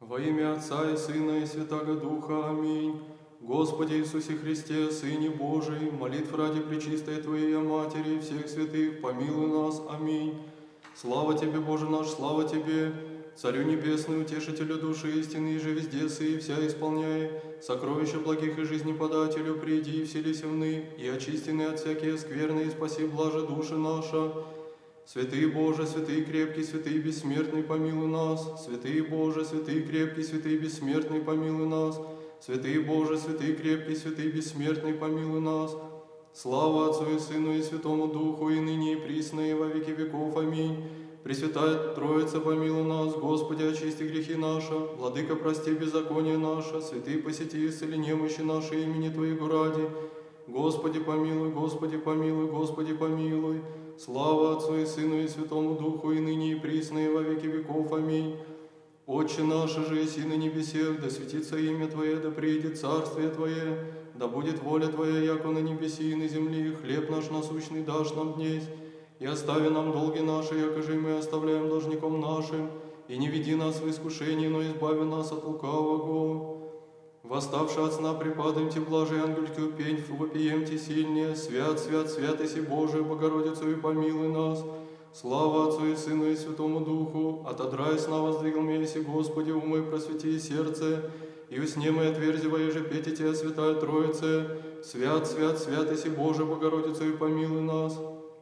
Во имя Отца и Сына и Святаго Духа. Аминь. Господи Иисусе Христе, Сыне Божий, молитв ради Пречистой Твоей Матери и всех святых, помилуй нас. Аминь. Слава Тебе, Боже наш, слава Тебе, Царю Небесный, Утешителю души истины, и же везде сы, и вся исполняй, сокровища благих и жизнеподателю, приди и вселися вны, и очистены от всякие скверны, и спаси блаже души наша. Святый Боже, святый крепкий, святый бессмертный, помилуй нас. Святый Боже, святый крепкий, святый бессмертный, помилуй нас. Святый Боже, святый крепкий, святый бессмертный, помилуй нас. Слава Отцу и Сыну и Святому Духу, и ныне и присно, и во веки веков. Аминь. Пресвятая Троица, помилуй нас. Господи, очисти грехи наши. Владыка, прости беззаконие наше. Святый, посети, исцели немощи наши имени Твоего ради. Господи, помилуй, Господи, помилуй, Господи, помилуй. Слава Отцу и Сыну и Святому Духу, и ныне и присно, и во веки веков. Аминь. Отче наш, же еси на небесех, да светится имя Твое, да приидет царствие Твое, да будет воля Твоя, яко на небеси и на земли. Хлеб наш насущный дашь нам днесь, и остави нам долги наши, яко же и мы оставляем должником нашим, и не веди нас в искушение, но избави нас от лукавого. Восставши от сна, припадаемте, блажи ангельки пень, вопиемте сильнее, свят, свят, свят, иси Божия, Богородицу, и помилуй нас. Слава Отцу и Сыну и Святому Духу, отодрай сна воздвигл еси, Господи, умой просвети сердце, и усне мы отверзи, воеже пейте Тебя, Святая Троице, свят, свят, свят, иси Божия, Богородицу, и помилуй нас.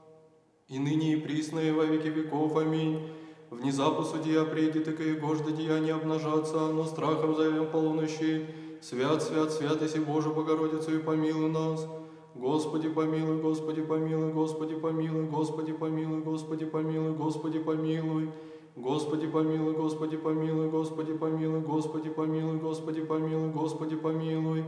И ныне и присно, и во веки веков. Аминь. Внезапу судья придет, и гожда деяния обнажаться, но страхом зовем полунощи. Свят, свят, свят, иси Боже, Богородицу, и помилуй нас. Господи, помилуй, Господи, помилуй, Господи, помилуй, Господи, помилуй, Господи, помилуй, Господи, помилуй. Господи, помилуй, Господи, помилуй, Господи, помилуй, Господи, помилуй, Господи, помилуй, Господи, помилуй.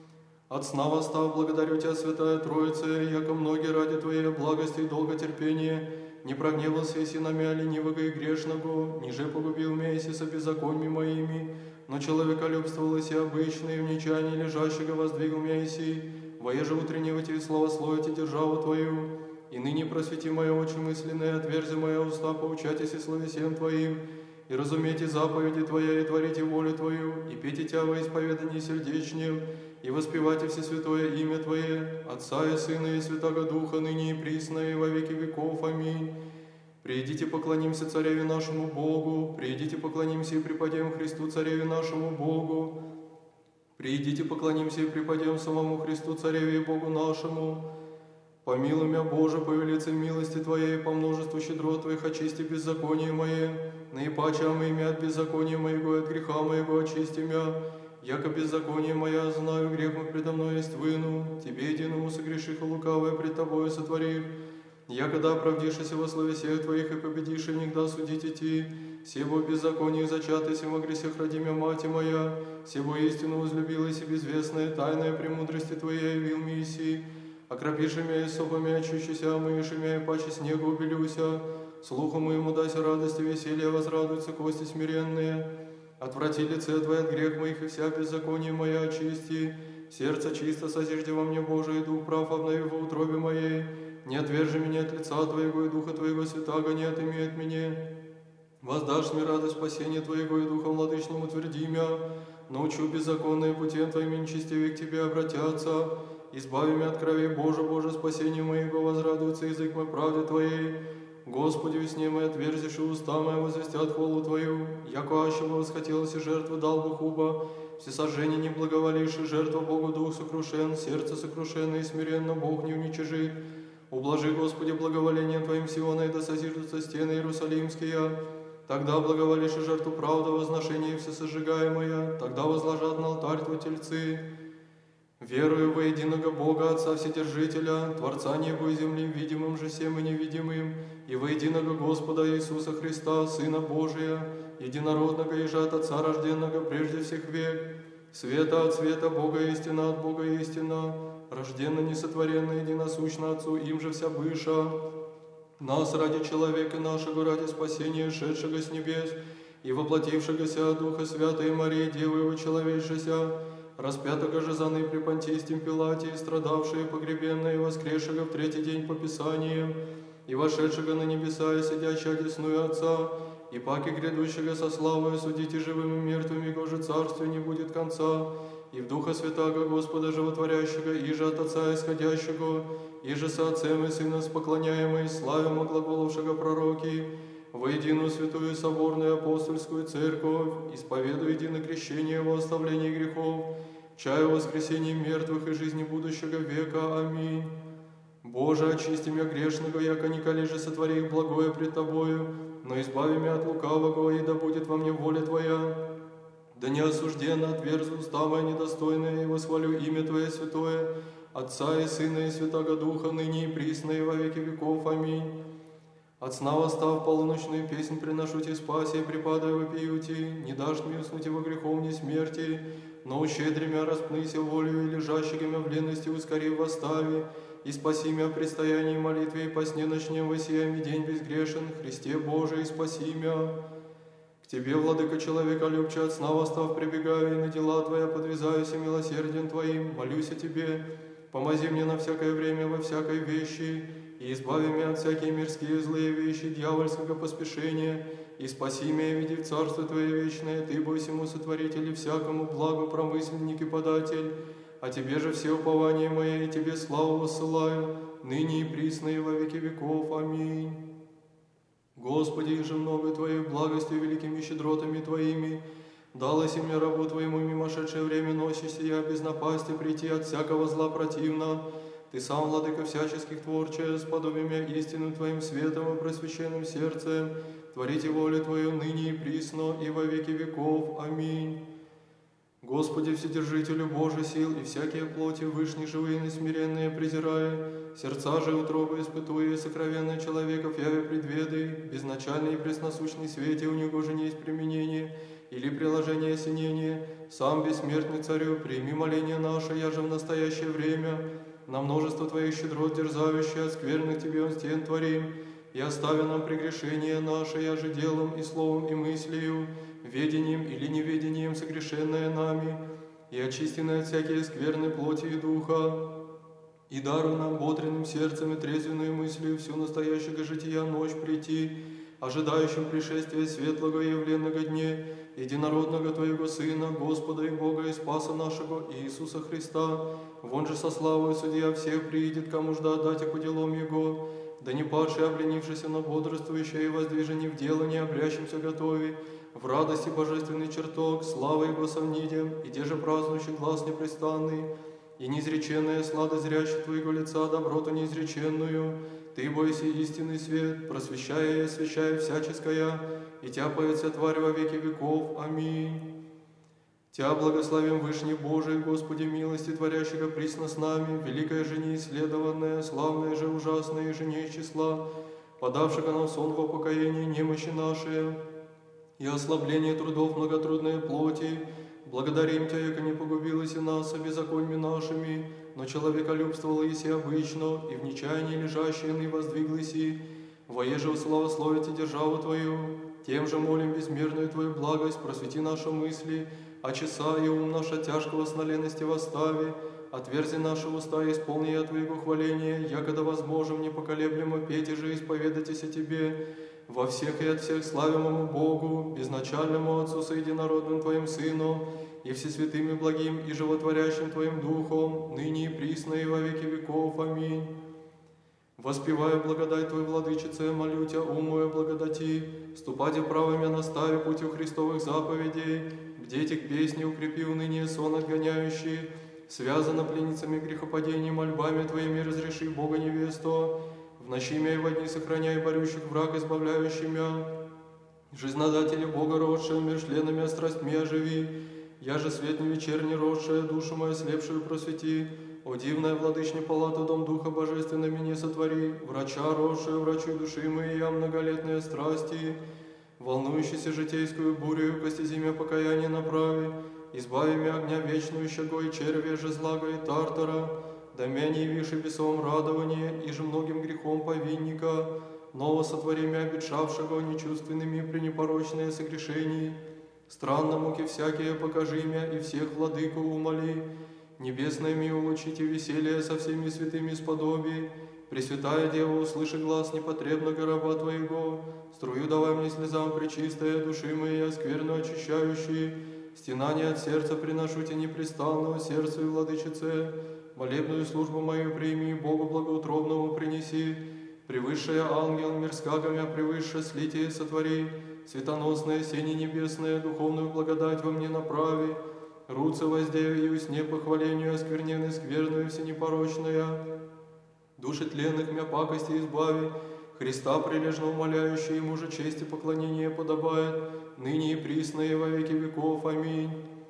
От сна восстав, благодарю Тебя, Святая Троица, яко многие ради Твоей благости и долготерпения не прогневался еси на мя ленивого и грешного, ниже погубил меня еси со беззаконьми моими, но человеколюбствовал еси обычное, в нечаянии лежащего воздвигл меня еси, воеже утреннивайте и славословите державу Твою, и ныне просвети мои очи мысленные, отверзи мои уста, поучайтесь и словесем Твоим, и разумейте заповеди Твоя, и творите волю Твою, и пейте Тебя во исповедании сердечнем, и воспевайте всесвятое имя Твое, Отца и Сына и Святаго Духа, ныне и присно, и во веки веков. Аминь. Приидите, поклонимся Цареве нашему Богу, приидите, поклонимся и преподем Христу Цареве нашему Богу, приидите, поклонимся и преподем самому Христу Цареве и Богу нашему. Помилуй меня, Боже, по велице милости Твоей, по множеству щедрот Твоих очисти беззаконие мое, наипаче имя от беззакония моего, от греха моего очисти меня, яко беззаконие моя, знаю, грех мой предо мной есть выну, Тебе единому согреших и лукавое пред Тобою сотворив, якогда оправдишься во славе всех Твоих и победишь, и нигда судить идти, сего беззаконие зачатый, сего гресех роди мя мати моя, сего истину возлюбилась и безвестная тайная премудрости Твоей явил мне еси, окропиши мя и собами очищуся, омыеши мя и паче снега убелюся, слуху моему дайся радости, веселье возрадуются кости смиренные. Отврати лице Твое от грех моих, и вся беззаконие моя очисти. Сердце чисто созижди во мне, Боже, и дух прав обнови во утробе моей. Не отвержи меня от лица Твоего, и Духа Твоего святаго не отыми от меня. Воздашь мне радость спасения Твоего, и Духом владычным утверди мя. Научу беззаконные путем Твоими нечестивые к Тебе обратятся. Избави меня от крови, Боже, Боже, спасение моего, возрадуется язык мой правде Твоей. Господи, весне мои отверзишь, и уста мои возвестят хвалу Твою, яко аще бы восхотелось и жертвы дал бы хуба, всесожжение не благоволишь, и жертва Богу дух сокрушен, сердце сокрушенно и смиренно Бог не уничижит. Ублажи, Господи, благоволением Твоим Сиона, и да созиждутся стены Иерусалимские. Тогда благоволишь и жертву правды, возношение всесожигаемое, тогда возложат на алтарь Твой тельцы. Верую во единого Бога, Отца Вседержителя, Творца неба и земли, видимым же всем и невидимым, и во единого Господа Иисуса Христа, Сына Божия, единородного и же от Отца рожденного прежде всех век, света от света, Бога истина от Бога истина, рожденно несотворенно, единосущно Отцу, им же вся быша. Нас ради человека нашего, ради спасения, шедшего с небес, и воплотившегося от Духа Святой Марии, Девы Его человечеся, распятого же за ны при Понтийском Пилате, страдавшие, погребенные, воскресшего в третий день по Писаниям, и вошедшего на небеса, и сидящего одесную Отца, и паки грядущего со славою судите живым и мертвым, его же царствию не будет конца, и в Духа Святаго Господа Животворящего, и же от Отца исходящего, и же со Отцем и Сыном споклоняемый, славим глаголовшего пророки, во единую святую соборную апостольскую церковь, исповедуя единое крещение во оставлении грехов, чаю воскресения мертвых и жизни будущего века. Аминь. Боже, очисти меня грешного, яко николи же сотвори их благое пред Тобою, но избави меня от лукавого, и да будет во мне воля Твоя. Да не осужденно отверзу уста моя недостойная, и восхвалю имя Твое святое, Отца и Сына и Святаго Духа, ныне и присно и во веки веков. Аминь. От сна восстав полуночную песнь приношу Тебе спаси, припадая вопию Ти, не дашь мне уснуть во грехов ни смерти, но ущедри мя распнися волю, и лежащими мя в ленности ускори в восставе, и спаси мя в предстоянии молитве, и по сне ночнем воссиями день безгрешен, Христе Божий, спаси мя. К Тебе, Владыка человека любче, от сна восстав прибегаю, и на дела Твоя подвязаюсь и милосердием Твоим, молюсь о Тебе, помози мне на всякое время во всякой вещи, и избави меня от всякие мирские злые вещи, дьявольского поспешения, и спаси меня, види в Царство Твое вечное, Ты, бой всему сотворитель, и всякому благу промысленник и податель, а Тебе же все упования мои, и Тебе славу воссылаю, ныне и присно и во веки веков. Аминь. Господи, и же много Твоей благостью, великими щедротами Твоими, далось и мне рабу Твоему мимошедшее время ночи сия, без напасти прийти от всякого зла противно. Ты сам, Владыка всяческих творче, сподоби меня истинным Твоим светом и просвященным сердцем, творите волю Твою ныне и присно, и во веки веков. Аминь. Господи, Вседержителю Божий сил, и всякие плоти вышние, живые и смиренные презирая, сердца же утробы испытуя, и сокровенные человеков яве предведы, безначальный и пресносущный свете у него же не есть применение, или приложение осенения, сам бессмертный Царю, прими моление наше, я же в настоящее время, на множество Твоих щедрот дерзающие, от скверных Тебе он стен творим, и остави нам прегрешения наши, я же делом и словом и мыслью, ведением или неведением согрешенное нами, и очистенное от всякие скверной плоти и духа, и даруй нам бодренным сердцем и трезвенную мыслью всю настоящего жития ночь прийти, ожидающим пришествия светлого и явленного дне, единородного Твоего Сына, Господа и Бога и Спаса нашего Иисуса Христа, вон же со славою судья всех приидет, кому жда отдать и по делам Его, да не падший, обленившийся, но бодрствующий и воздвиженный в дело, не обрящимся готови, в радости божественный чертог, слава Его совнидем, и те же празднующий глаз непрестанный, и неизреченная слада зрящих Твоего лица, доброту неизреченную, Ты, бойся истинный свет, просвещая и освящая всяческое, и Тя поется тварь во веки веков. Аминь. Тя благословим Вышний Божий, Господи, милости творящего присно с нами, великая же неисследованная, славная же ужасная же не из числа, подавшего нам сон во покаянии немощи наши, и ослабление трудов многотрудной плоти, благодарим Тя, яко не погубилась и нас беззаконьми нашими, но человеколюбствовал еси обычно, и в нечаянии лежащие ны воздвиглыси, воеже славословите державу Твою, тем же молим безмерную Твою благость, просвети наши мысли, а часа и ум наш от тяжкого сноленности восстави, отверзи наши уста и исполни я Твоего хваления, якогда возможем непоколеблемо петь и же исповедайтесь о Тебе, во всех и от всех славимому Богу, безначальному Отцу соединородным Твоим Сыну, и всесвятым и благим и животворящим Твоим Духом, ныне и присно и во веки веков. Аминь. Воспеваю благодать Твою, Владычице, молю Тя, умою благодати, ступайте правыми настави путю Христовых заповедей, бдейте к песне, укрепи уныние сон отгоняющий, связано пленницами грехопадений, мольбами Твоими разреши Бога невесту, в ночи мя и во дни сохраняй борющих враг, избавляющий мя, жизнодателя Бога родшего, мир членами страстьми оживи, я же свет не вечерний родшая, душу мою слепшую просвети, о дивная владычня палата, дом Духа Божественного меня сотвори, врача родшую, врачуй души моей, я многолетные страсти, волнующийся житейскую бурю, костези мя покаяние направи, избави мя огня вечную щего и червя же злага и тартара, да мя не явиши бесовом радование, и же многим грехом повинника, ново сотвори мя обетшавшего нечувственными пренепорочные согрешения, странно муки всякие покажи мя, и всех владыку умоли, небесное ми улучите веселье со всеми святыми сподоби, Пресвятая Дева, услыши глаз непотребного раба Твоего, струю давай мне слезам пречистая, души моей скверно очищающие, стенания от сердца приношу тебе непрестанного сердцу и владычице, молебную службу мою прими, Богу благоутробному принеси, превысшая ангел, мирского мя превыше слитие сотвори, светоносное сени небесное, духовную благодать во мне направи, руце воздею, сне похвалению, оскверненной скверную всенепорочная, души тленных мя пакости избави, Христа прилежно умоляющий, ему же честь и поклонение подобает, ныне и присно и во веки веков. Аминь.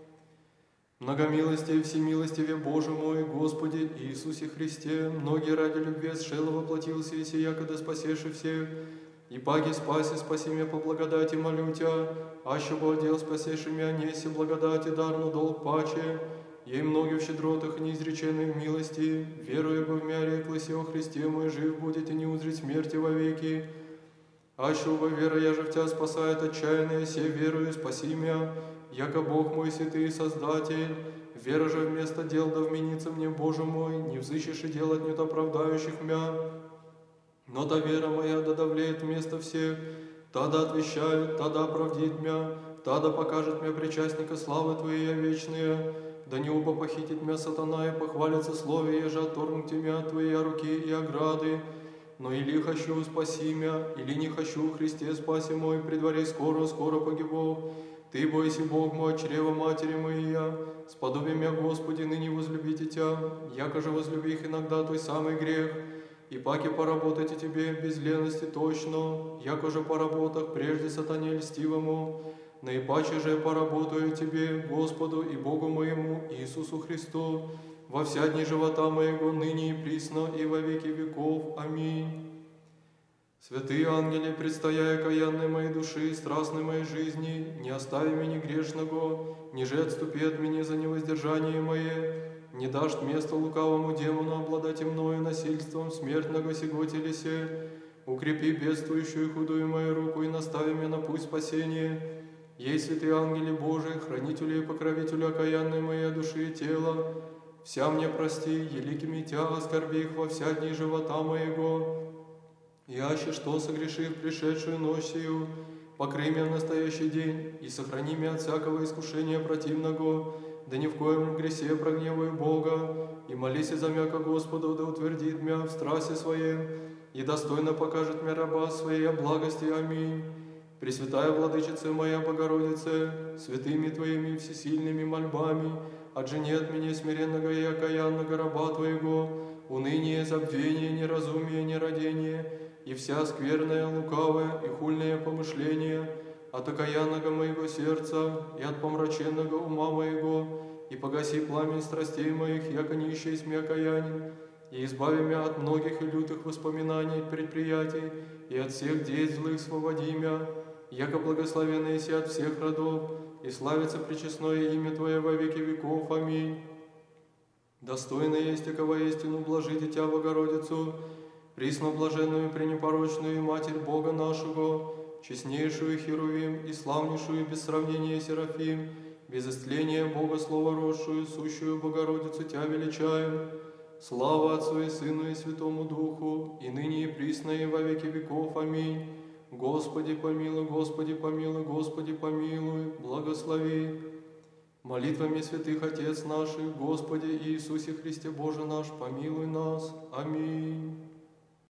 Многомилостиве, всемилостиве Боже мой, Господи Иисусе Христе, многие ради любви сшело воплотился и сия, когда спасеши всех, и паги спаси, спаси меня по благодати, молю Тя, аще бы отдел спасеши меня, неси благодати, дарну долг паче, ей многих в щедротах и неизреченной в милости, веруя бы в мя реклась о Христе мой, жив будете, не узреть смерти вовеки. Аще уба вера, я же в Тя спасает отчаянные, се верую, спаси мя, яко Бог мой святый Создатель. Вера же вместо дел да вменится мне, Боже мой, не взыщешь и делать нет оправдающих мя. Но та вера моя да давлеет вместо всех, та да отвещает, та да оправдит мя, та да покажет мя причастника славы Твоей вечные. Да не оба похитит мя сатана и похвалится слове, еже отторгнуть мя Твои руки и ограды. Но или хочу спаси мя, или не хочу, Христе спаси мой, при дворе скоро, скоро погибу. Ты бойся, Бог мой, чрева матери моя, сподоби мя, Господи, ныне возлюбите Тя, яко же возлюби их иногда той самый грех, и паки поработайте Тебе без лености точно, яко же по работах прежде сатане льстивому, наипаче же поработаю Тебе, Господу и Богу моему, Иисусу Христу, во вся дни живота моего, ныне и присно, и во веки веков. Аминь. Святые ангели, предстоя окаянной моей души, страстной моей жизни, не остави меня грешного, ниже отступи от меня за невоздержание мое, не дашь место лукавому демону обладать и мною насильством смертного сего телесе, укрепи бедствующую худую мою руку и настави меня на путь спасения. Ей, святые ангели Божии, хранителю и покровителю окаянной моей души и тела, вся мне прости, еликими Тя оскорби их во вся дни живота моего. И аще что, согрешив пришедшую ночь сию, покрый меня в настоящий день и сохрани меня от всякого искушения противного, да ни в коем гресе прогневаю Бога, и молись за меня ко Господу, да утвердит меня в страсти своей, и достойно покажет мне раба своей благости. Аминь. Пресвятая Владычица моя Богородице, святыми Твоими всесильными мольбами, отжени от меня смиренного и окаянного раба Твоего, уныние, забвение, неразумие, нерадение, и вся скверная, лукавая и хульное помышление от окаянного моего сердца и от помраченного ума моего, и погаси пламень страстей моих, яко не исчезь мне окаянин, и избави меня от многих и лютых воспоминаний, предприятий, и от всех дей злых свободи мя, яко благословенный си от всех родов, и славится пречестное имя Твое во веки веков. Аминь. Достойно есть, якова истину блажи Тя, Богородицу, присно блаженную, пренепорочную Матерь Бога нашего, честнейшую Херувим и славнейшую без сравнения Серафим, без истления Бога Слова росшую, сущую Богородицу Тя величаем. Слава Отцу и Сыну и Святому Духу, и ныне и присно и во веки веков. Аминь. Господи помилуй, Господи помилуй, Господи помилуй, благослови. Молитвами святых Отец наших, Господи Иисусе Христе Боже наш, помилуй нас. Аминь.